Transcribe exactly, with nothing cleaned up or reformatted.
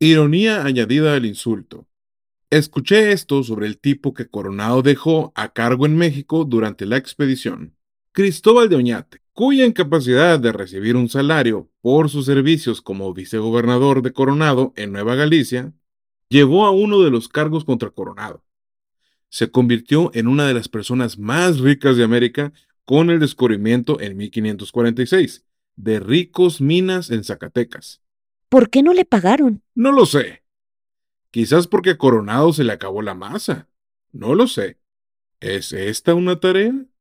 Ironía añadida al insulto. Escuché esto sobre el tipo que Coronado dejó a cargo en México durante la expedición. Cristóbal de Oñate, cuya incapacidad de recibir un salario por sus servicios como vicegobernador de Coronado en Nueva Galicia, llevó a uno de los cargos contra Coronado. Se convirtió en una de las personas más ricas de América con el descubrimiento en mil quinientos cuarenta y seis de ricos minas en Zacatecas. ¿Por qué no le pagaron? No lo sé. Quizás porque a Coronado se le acabó la masa. No lo sé. ¿Es esta una tarea?